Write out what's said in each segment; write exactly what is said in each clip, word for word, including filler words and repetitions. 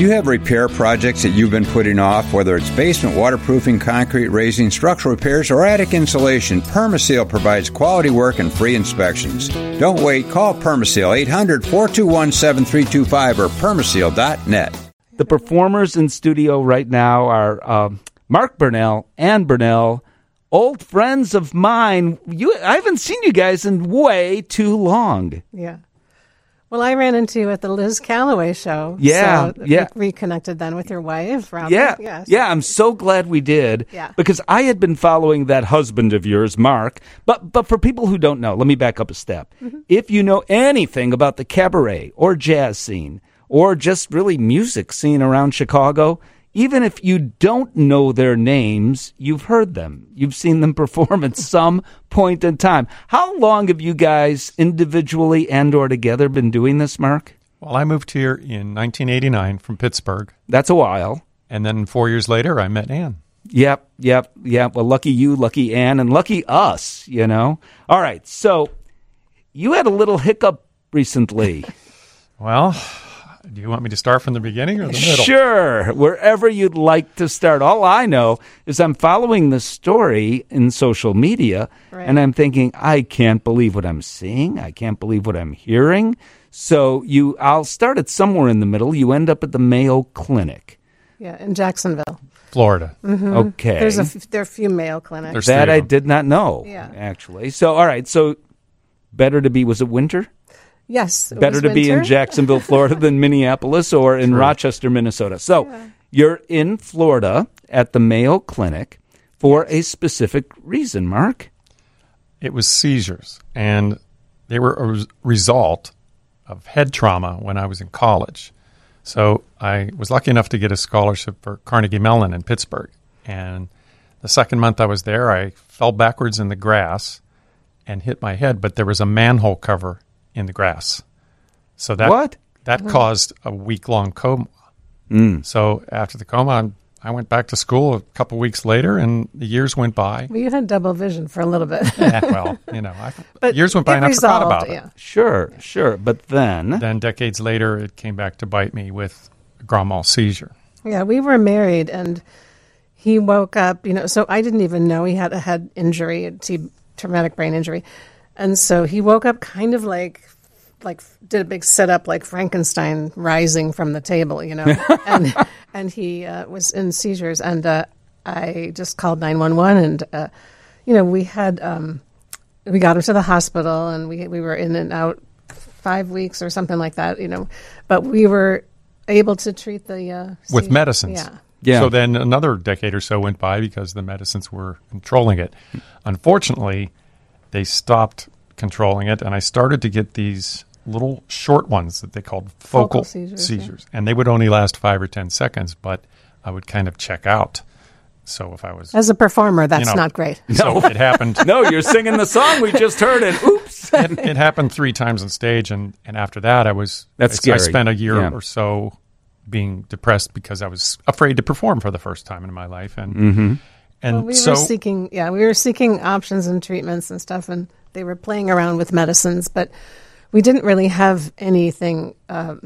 Do you have repair projects that you've been putting off, whether it's basement waterproofing, concrete raising, structural repairs, or attic insulation? Permaseal provides quality work and free inspections. Don't wait. Call Permaseal, eight hundred, four two one, seven three two five or permaseal dot net. The performers in studio right now are uh, Mark Burnell, Ann Burnell, old friends of mine. You, I haven't seen you guys in way too long. Yeah. Well, I ran into you at the Liz Calloway show. Yeah, so yeah. Reconnected then with your wife, Robin. Yeah, yes. yeah. I'm so glad we did. Yeah. Because I had been following that husband of yours, Mark. But but for people who don't know, let me back up a step. Mm-hmm. If you know anything about the cabaret or jazz scene or just really music scene around Chicago, even if you don't know their names, you've heard them. You've seen them perform at some point in time. How long have you guys individually and or together been doing this, Mark? Well, I moved here in nineteen eighty-nine from Pittsburgh. That's a while. And then four years later, I met Ann. Yep, yep, yep. Well, lucky you, lucky Ann, and lucky us, you know. All right, so you had a little hiccup recently. Well, do you want me to start from the beginning or the middle? Sure, wherever you'd like to start. All I know is I'm following the story in social media, right. And I'm thinking, I can't believe what I'm seeing. I can't believe what I'm hearing. So you, I'll start it somewhere in the middle. You end up at the Mayo Clinic. Yeah, in Jacksonville, Florida. Mm-hmm. Okay. There's a, there are a few Mayo clinics. There's that I did not know, yeah. actually. So, all right, so better to be, was it winter? Yes. Better to winter. be in Jacksonville, Florida than Minneapolis or in True. Rochester, Minnesota. So yeah. You're in Florida at the Mayo Clinic for a specific reason, Mark. It was seizures, and they were a res- result of head trauma when I was in college. So I was lucky enough to get a scholarship for Carnegie Mellon in Pittsburgh. And the second month I was there, I fell backwards in the grass and hit my head, but there was a manhole cover in the grass. So that what? that oh. caused a week-long coma. Mm. So after the coma, I went back to school a couple weeks later, and the years went by. Well, you had double vision for a little bit. yeah, well, you know, I, but years went by and resolved, I forgot about yeah. it. Sure, sure. But then... Then decades later, it came back to bite me with a grand mal seizure. Yeah, we were married, and he woke up, you know, so I didn't even know he had a head injury, a t- traumatic brain injury. And so he woke up kind of like... like did a big sit-up like Frankenstein rising from the table, you know, and and he uh, was in seizures, and uh, I just called nine one one, and uh, you know, we had um, we got him to the hospital, and we we were in and out five weeks or something like that, you know, but we were able to treat the uh, with medicines. Yeah. Yeah. So then another decade or so went by because the medicines were controlling it. Unfortunately, they stopped controlling it, and I started to get these little short ones that they called focal, focal seizures, seizures. Yeah. And they would only last five or ten seconds, but I would kind of check out. So if I was... As a performer, that's you know, not great. So it happened... No, you're singing the song we just heard, and oops! it, it happened three times on stage, and, and after that, I was... That's I, scary. I spent a year yeah. or so being depressed because I was afraid to perform for the first time in my life. And mm-hmm. and well, we so... were seeking, yeah, we were seeking options and treatments and stuff, and they were playing around with medicines, but... We didn't really have anything, um,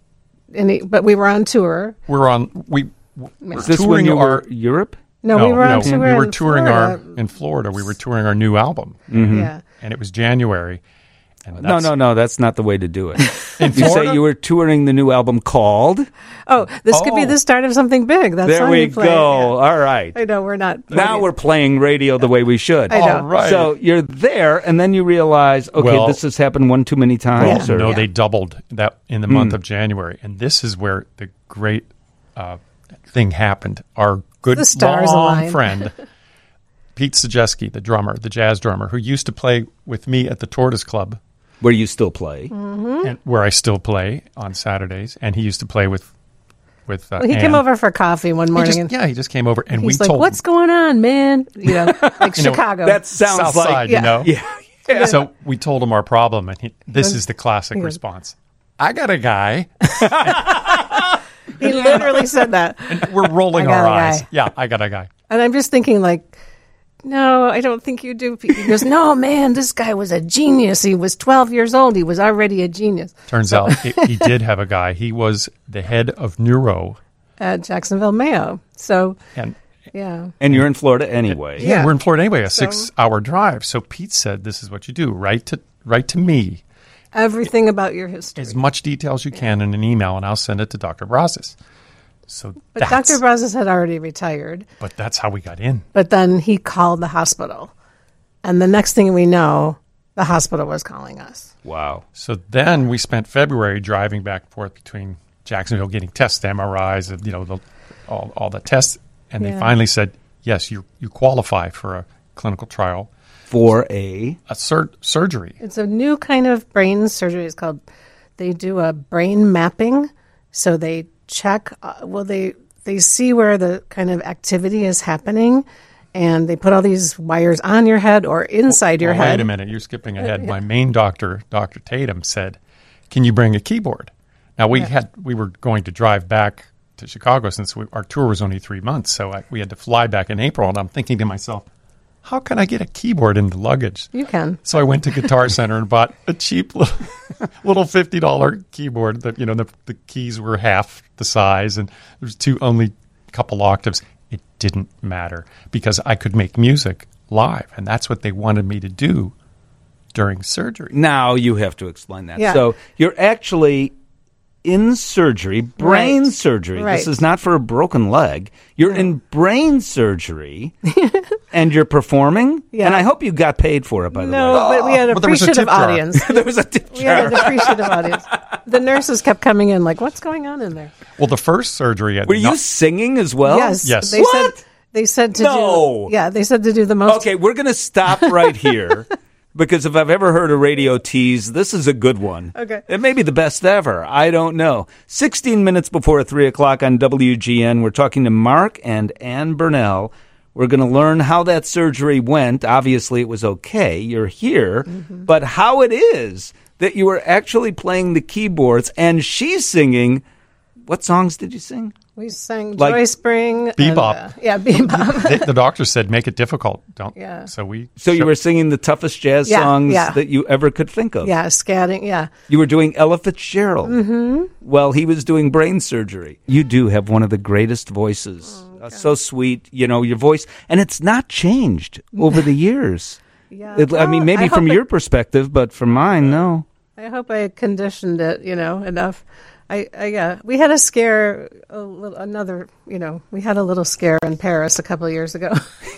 any, but we were on tour. We were on, we were Is this touring when you our, were Europe? No, no we were no, on tour we were in touring Florida. our, in Florida, we were touring our new album. Mm-hmm. Yeah. And it was January. And No, no, no, that's not the way to do it. In you Florida? say you were touring the new album called? Oh, this could be Oh. the start of something big. That's There how we you play. go. Yeah. All right. I know, we're not. Now we're playing radio the way we should. I know. All right. So you're there, and then you realize, okay, Well- this has happened one too many times. Yeah. Or, No, Yeah. they doubled that in the month of January. And this is where the great uh, thing happened. Our good The stars long aligned. friend, Pete Sajeski, the drummer, the jazz drummer, who used to play with me at the Tortoise Club, where you still play. Mm-hmm. and where I still play on Saturdays, and he used to play with with. Uh, Well, he Ann. came over for coffee one He morning. just- and yeah, he just came over, and we he's like, told "What's him, going on, man?" You know, like You know, Chicago. That sounds South like Side, yeah. you know. yeah. yeah. So we told him our problem, and he, this is the classic he goes- response. I got a guy. he literally said that. And we're rolling I got our a eyes. guy. Yeah, I got a guy. And I'm just thinking, like, no, I don't think you do. He goes, no, man, this guy was a genius. He was twelve years old. He was already a genius. Turns out he, he did have a guy. He was the head of neuro. At Jacksonville Mayo. So, And yeah. And you're in Florida anyway. yeah, Yeah. we're in Florida anyway, a So- six-hour drive. So Pete said, this is what you do. Write to, write to me Everything about your history. as much detail as you can in an email, and I'll send it to Doctor Brazos. So But that's, Doctor Brazos had already retired. but that's how we got in. But then he called the hospital. And the next thing we know, the hospital was calling us. Wow. So then we spent February driving back and forth between Jacksonville, getting tests, M R Is, and, you know, the, all all the tests, and Yeah. they finally said, yes, you you qualify for a clinical trial, For a a sur- surgery. It's a new kind of brain surgery. It's called, they do a brain mapping. So they check, uh, well, they, they see where the kind of activity is happening, and they put all these wires on your head or inside your Well, head. Wait a minute, you're skipping ahead. My main doctor, Doctor Tatum, said, "Can you bring a keyboard?" Now we had we were going to drive back to Chicago since we, our tour was only three months, so I, we had to fly back in April. And I'm thinking to myself, how can I get a keyboard in the luggage? You can. So I went to Guitar Center and bought a cheap little, little fifty dollar keyboard. That you know the, the keys were half the size, and there was two only couple octaves. It didn't matter because I could make music live, and that's what they wanted me to do during surgery. now you have to explain that. Yeah. So you're actually in surgery, brain Right. surgery. This Right. is not for a broken leg. You're in brain surgery, and you're performing. Yeah. And I hope you got paid for it. By the No, way, but we had an Well, there was a appreciative tip jar. audience. there was a tip We had jar. an appreciative audience. The nurses kept coming in like, what's going on in there? Well, the first surgery at Were you not- singing as well? yes. Yes. They What? said they said to No. do Yeah, they said to do the most Okay, we're going to stop right here because if I've ever heard a radio tease, this is a good one. Okay. It may be the best ever. I don't know. sixteen minutes before three o'clock on W G N, we're talking to Mark and Ann Burnell. We're going to learn how that surgery went. Obviously, it was okay. You're here. Mm-hmm. But how it is that you were actually playing the keyboards and she's singing. What songs did you sing? We sang Like- Joy Spring. and, Bebop. uh, yeah, bebop. they, the doctor said, make it difficult. Don't. Yeah. So we. So you show- were singing the toughest jazz Yeah, songs yeah. that you ever could think of. yeah, scatting. Yeah. You were doing Ella Fitzgerald. Mm-hmm. Well, he was doing brain surgery. You do have one of the greatest voices. Uh, so sweet, you know, your voice. And it's not changed over the years. Yeah. It, I Well, mean, maybe I from hope your it- perspective, but from mine, no. I hope I conditioned it, you know, enough. I, I yeah, we had a scare, a little, another, you know, we had a little scare in Paris a couple of years ago.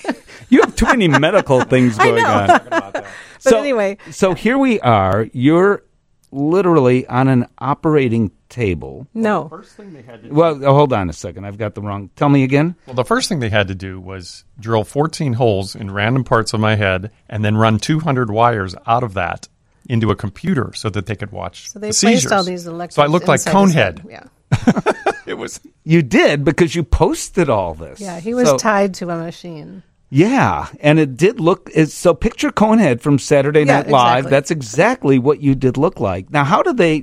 You have too many medical things going on. But so, anyway. So here we are. You're literally on an operating table. No, First thing they had to Well, oh, hold on a second. I've got the wrong. Tell me again. Well, the first thing they had to do was drill fourteen holes in random parts of my head and then run two hundred wires out of that into a computer so that they could watch so they the seizures. placed all these electrodes. So I looked like inside his head. Conehead. Yeah, It was You did because you posted all this. yeah, he was So- tied to a machine. Yeah, and it did look. It's, so picture Conehead from Saturday Yeah, Night Live. exactly. That's exactly what you did look like. Now, how do they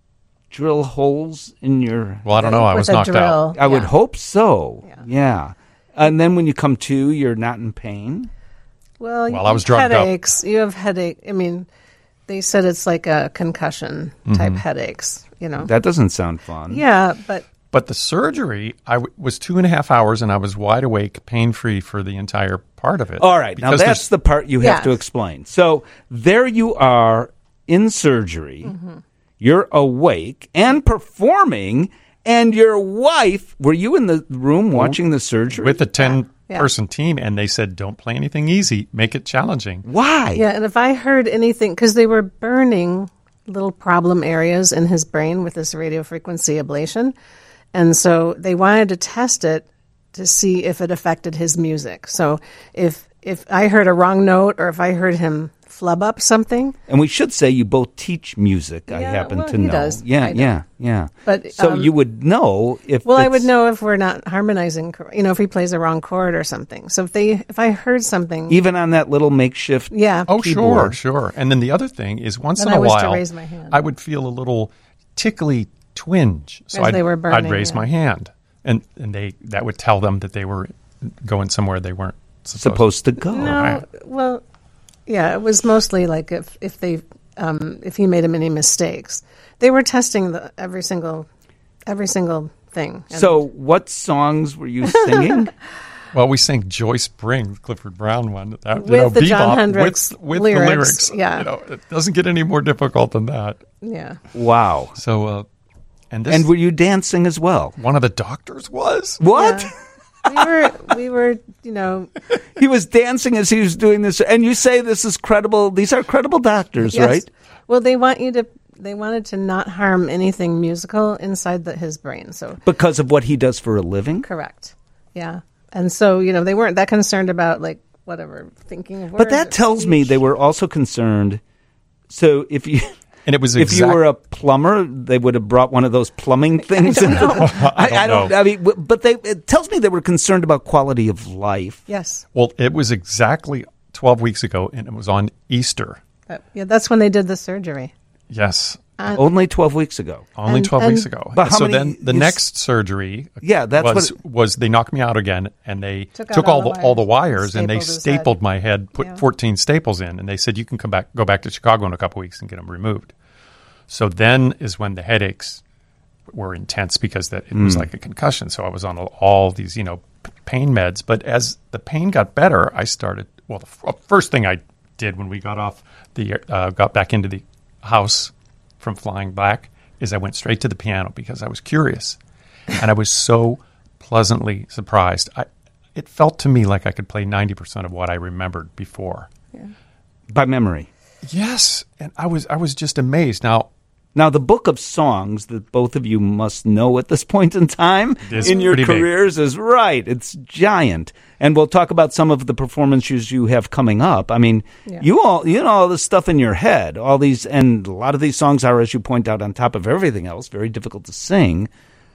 drill holes in your? well, I don't know. I With was a knocked drill. out. I would Yeah. hope so. Yeah. Yeah. And then when you come to, you're not in pain. Well, Well, you I was have drugged up. headaches. You have headache. I mean, they said it's like a concussion type headaches. You know. That doesn't sound fun. yeah, but But the surgery, I w- was two and a half hours, and I was wide awake, pain free for the entire part of it. All right. Now Because that's there's- the part you have Yeah. to explain. So there you are in surgery. Mm-hmm. You're awake and performing. And your wife, were you in the room watching the surgery? with a ten Yeah. person team, and they said, "Don't play anything easy. Make it challenging." Why? yeah, and if I heard anything, because they were burning little problem areas in his brain with this radio frequency ablation, and so they wanted to test it to see if it affected his music. So if if I heard a wrong note or if I heard him flub up something, And we should say you both teach music. I Yeah, happen well, to he know. does. Yeah, I know. yeah, yeah. But, so um, you would know if. well, I would it's- know if we're not harmonizing, cor- you know, if he plays a wrong chord or something. So if they if I heard something, even on that little makeshift. yeah, Oh, sure, Keyboard. sure. And then the other thing is, once Then in I a was to while, raise my hand. I would feel a little tickly twinge. So As I'd, they were I'd burning, raise yeah. my hand, and and they that would tell them that they were going somewhere they weren't supposed to go. No, well, yeah, it was mostly like if if they um, if he made him any mistakes, they were testing the every single every single thing. And So, what songs were you singing? Well, we sang Joyce Spring, Clifford Brown one. That, With you know, the Jon bebop, Hendricks with, with lyrics, the lyrics. yeah. You know, it doesn't get any more difficult than that. yeah, Wow. So, uh, and this, And were you dancing as well? one of the doctors was. What? Yeah. we were we were you know He was dancing as he was doing this. And you say this is credible. These are credible doctors, yes. right? Well, they want you to they wanted to not harm anything musical inside the, his brain. So Because of what he does for a living? correct, yeah. And so you know they weren't that concerned about like whatever thinking of words. But that or tells me speech. they were also concerned. So if you And it was if you exact- were a plumber, they would have brought one of those plumbing things. into the, I, I don't. know. I mean, w- but they it tells me they were concerned about quality of life. Yes, Well, it was exactly twelve weeks ago, and it was on Easter. That- yeah. That's when they did the surgery. Yes, Only twelve weeks ago. only And- twelve and- weeks ago. But how so many- then the you s- next surgery Yeah, that's was, what. was they knocked me out again, and they Took took, out all all the the all the wires, wires, and they stapled his stapled head. my head, put Yeah. fourteen staples in, and they said you can come back, go back to Chicago in a couple weeks and get them removed. So then is when the headaches were intense because that it was Hmm. like a concussion. So I was on all these, you know, p- pain meds. But as the pain got better, I started. Well, the f- first thing I did when we got off the uh, got back into the house from flying back is I went straight to the piano because I was curious, and I was so pleasantly surprised. I, it felt to me like I could play ninety percent of what I remembered before. By memory. Yes, and I was I was just amazed. Now, Now, the book of songs that both of you must know at this point in time Is in your pretty big. careers is right. It's giant. And we'll talk about some of the performances you have coming up. I mean, Yeah. you all, you know, all this stuff in your head, all these, and a lot of these songs are, as you point out, on top of everything else, very difficult to sing.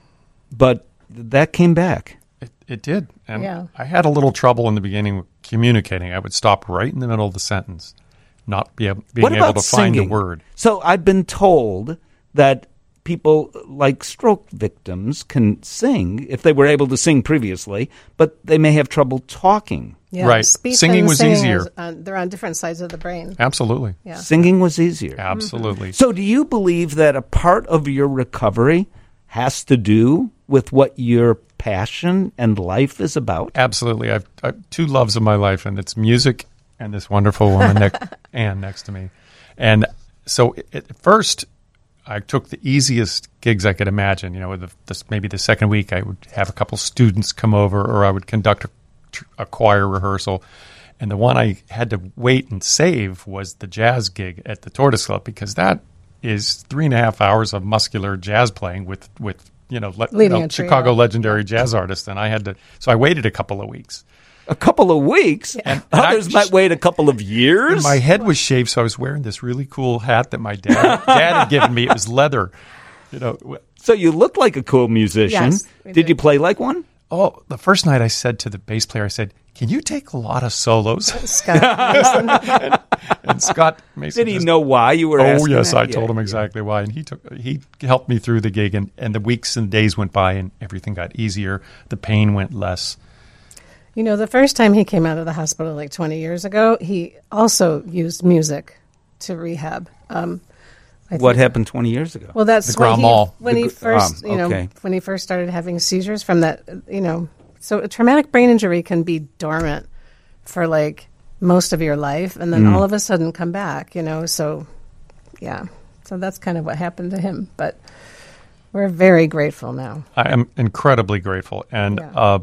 But that came back. It, it did. And Yeah. I had a little trouble in the beginning with communicating. I would stop right in the middle of the sentence, not be able, being What able about to find singing? a word. So I've been told that people like stroke victims can sing if they were able to sing previously, but they may have trouble talking. Yeah, Right. Speech Singing and was singing easier. is on- they're on different sides of the brain. Absolutely. Yeah. Singing was easier. Absolutely. So do you believe that a part of your recovery has to do with what your passion and life is about? Absolutely. I've, I've two loves of my life, and it's music and this wonderful woman, ne- Anne, next to me. And so at first, I took the easiest gigs I could imagine. You know, the, this, maybe the second week I would have a couple students come over, or I would conduct a, a choir rehearsal. And the one I had to wait and save was the jazz gig at the Tortoise Club, because that is three and a half hours of muscular jazz playing with, with you know, le- Leading you know, a trio. Chicago legendary jazz artists. And I had to, so I waited a couple of weeks. A couple of weeks? And- and I Others just- might wait a couple of years? And my head was shaved, so I was wearing this really cool hat that my dad dad had given me. It was leather. You know, So you look like a cool musician. Yes, we Did do. you play like one? oh, the first night I said to the bass player, I said, "Can you take a lot of solos?" Scott Mason. And Scott Mason Did he just- know why you were Oh asking yes, that? I Yeah. told him exactly why, and he took he helped me through the gig, and, and the weeks and days went by, and everything got easier. The pain went less. You know, the first time he came out of the hospital like twenty years ago, he also used music to rehab. Um, I What think- happened twenty years ago? Well, that's The when Grand he, Mal. when The he gr- first, um, you know, okay. when he first started having seizures from that, you know, so a traumatic brain injury can be dormant for like most of your life, and then Mm. all of a sudden come back, you know. So, yeah, so that's kind of what happened to him. But we're very grateful now. I am incredibly grateful, and Yeah. uh,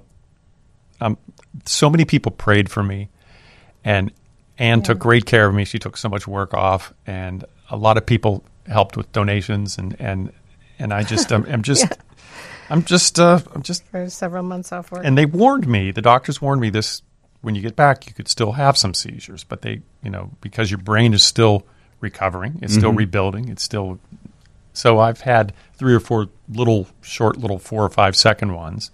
um, so many people prayed for me, and Anne took great care of me. She took so much work off, and a lot of people helped with donations, and and and I just um, am just, Yeah. I'm just, uh, I'm just, For several months off work. and they warned me. The doctors warned me this: when you get back, you could still have some seizures, but they, you know, because your brain is still recovering, it's still rebuilding, it's still. So I've had three or four little short, little four or five second ones.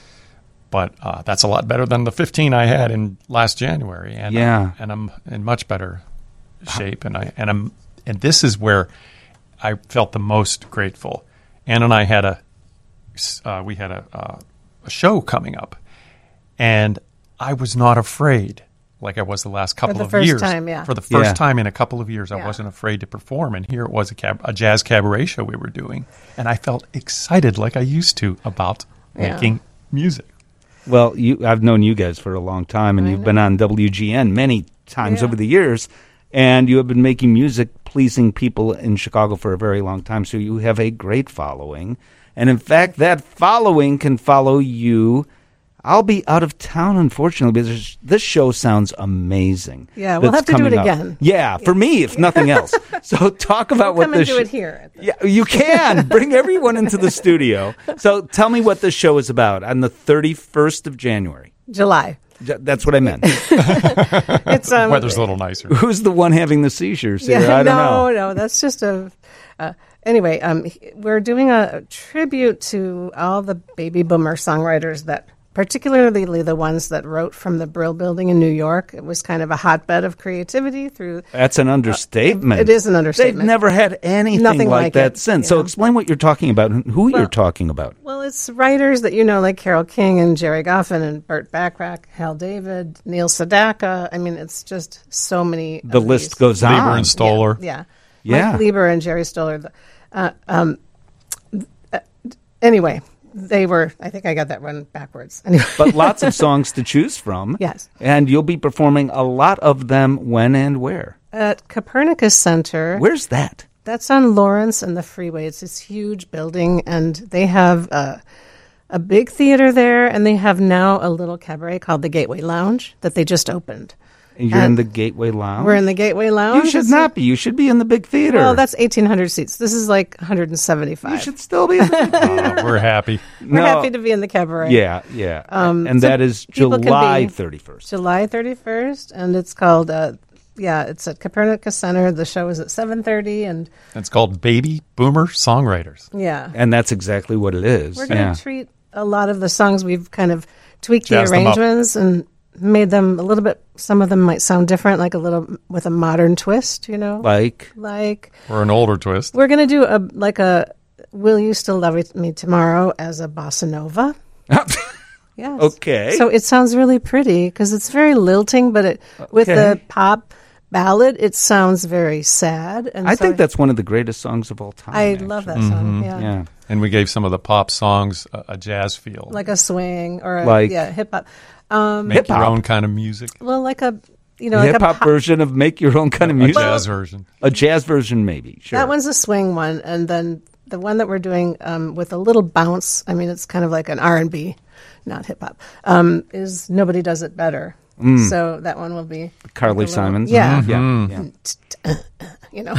But uh, that's a lot better than the fifteen I had in last January, and Yeah. uh, and I'm in much better shape, and I and I'm and this is where I felt the most grateful. Ann and I had a uh, we had a uh, a show coming up, and I was not afraid like I was the last couple the of first years. time, yeah. For the first Yeah. time in a couple of years, I Yeah. wasn't afraid to perform. And here it was a, cab- a jazz cabaret show we were doing. And I felt excited like I used to about Yeah. making music. Well, you, I've known you guys for a long time, and I you've know. been on W G N many times Yeah. over the years, and you have been making music pleasing people in Chicago for a very long time, so you have a great following. And in fact, that following can follow you. I'll be out of town, unfortunately, but this, this show sounds amazing. Yeah, we'll That's have to do it coming up. again. Yeah, for me, if nothing else. So talk about We'll come what and this do it sh- here. Yeah, you can. Bring everyone into the studio. So tell me what this show is about on the thirty-first of January. July. J- That's what I meant. It's um, Weather's a little nicer. Who's the one having the seizures here? Yeah, I don't no, know. no, that's just a. Uh, anyway, um, he- we're doing a tribute to all the baby boomer songwriters that, particularly the ones that wrote from the Brill Building in New York. It was kind of a hotbed of creativity through. That's an understatement. it is an understatement. They've never had anything Nothing like, like that it, since. So yeah. explain what you're talking about and who you're Well, talking about. Well, it's writers that you know, like Carole King and Jerry Goffin and Burt Bacharach, Hal David, Neil Sedaka. I mean, it's just so many. The of list these. goes Lieber on. and Stoller. Yeah. Yeah. Mike Lieber and Jerry Stoller. Uh, um, uh, anyway, they were, I think I got that one backwards. Anyway. But lots of songs to choose from. Yes. And you'll be performing a lot of them when and where? At Copernicus Center. Where's that? That's on Lawrence and the Freeway. It's this huge building, and they have a, a big theater there, and they have now a little cabaret called the Gateway Lounge that they just opened. And you're in And the Gateway Lounge? We're in the Gateway Lounge. You should It's- not be. You should be in the big theater. Well, that's eighteen hundred seats. This is like one hundred seventy-five. You should still be in the big theater. Uh, we're happy. We're No. happy to be in the cabaret. Yeah, yeah. Um, and so that is people can July be- thirty-first. July thirty-first, and it's called, uh, yeah, it's at Copernicus Center. The show is at seven thirty, and It's called Baby Boomer Songwriters. yeah. And that's exactly what it is. We're going to yeah. treat a lot of the songs. We've kind of tweaked Jazz the them up. arrangements and made them a little bit, some of them might sound different, like a little with a modern twist, you know? Like, Like, Or an older twist. we're going to do a, like a, Will You Still Love Me Tomorrow as a bossa nova. Yes. Okay. So it sounds really pretty because it's very lilting, but it, with Okay. the pop ballad, it sounds very sad. And I so think that's one of the greatest songs of all time. I actually. love that song. Yeah. Yeah. And we gave some of the pop songs a, a jazz feel. Like a swing or a, Like- yeah, hip hop. Um, Make your hip-hop. own kind of music. well, like a, you know, like Hip a hop pop- version of Make Your Own Kind of A Music. jazz version. A jazz version, maybe. Sure. That one's a swing one, and then the one that we're doing um, with a little bounce. I mean, it's kind of like an R and B, not hip hop. Um, is Nobody Does It Better. So that one will be Carly a little- Simons. Yeah, Yeah. yeah. you know,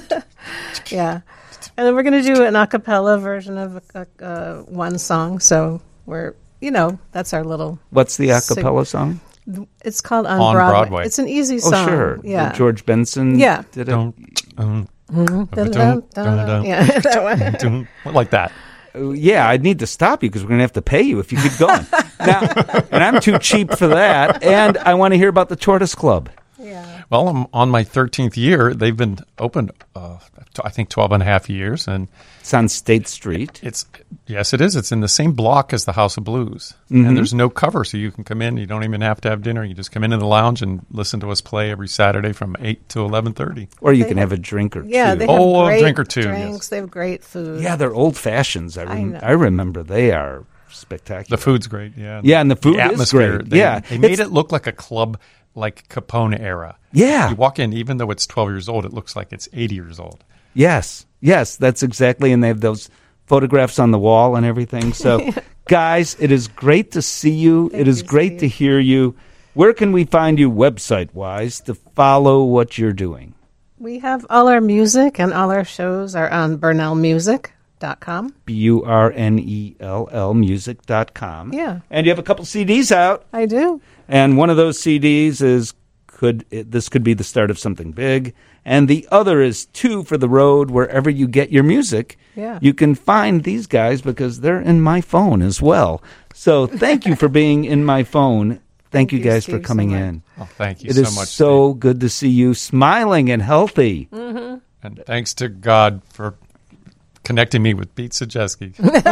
yeah. And then we're going to do an a cappella version of a, a, uh, one song. So we're, you know, that's our little. What's the a Sig- cappella song? It's called On, On Broadway. Broadway. It's an easy Oh, song. sure. Yeah. The George Benson Yeah. did it. Don't, um, Dun, dun, dun, dun, dun, Yeah, that one. dun, like that. Uh, yeah, I'd need to stop you because we're going to have to pay you if you keep going. Now, and I'm too cheap for that. And I want to hear about the Tortoise Club. Yeah. Well, I'm on my thirteenth year. They've been open, uh, t- I think, twelve and a half years. And It's on State Street. it's, yes, it is. It's in the same block as the House of Blues. And there's no cover, so you can come in. You don't even have to have dinner. You just come into the lounge and listen to us play every Saturday from eight to eleven thirty. Or you They can have- have a drink or Yeah, two. they have Oh, a great drink or two, drinks. yes. They have great food. Yeah, they're old fashions. I, I rem- know. I remember they are spectacular. The food's great, yeah. Yeah, and the food is atmosphere. great. They, Yeah. They made It's- it look like a club like Capone era. Yeah. You walk in, even though it's twelve years old, it looks like it's eighty years old. Yes, yes, that's exactly. And they have those photographs on the wall and everything. So, guys, it is great to see you. Thank it is you, great Steve. to hear you. Where can we find you website wise to follow what you're doing? We have all our music and all our shows are on burnell music dot com. B U R N E L L music dot com. Yeah. And you have a couple C Ds out. I do. And one of those C Ds is could it, this could be the start of something big, and the other is Two for the Road. Wherever you get your music, Yeah. you can find these guys because they're in my phone as well. So thank you for being in my phone. Thank, Thank you you, guys for Steve, so coming much. in. Oh, thank you It so is much. so good to see you smiling and healthy. Mm. Steve. And thanks to God for connecting me with Pete Sajeski.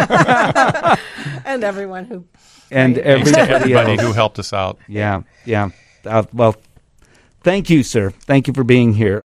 And everyone who And Right. Thanks to everybody everybody else. who helped us out. Yeah, yeah. Uh, well, thank you, sir. Thank you for being here.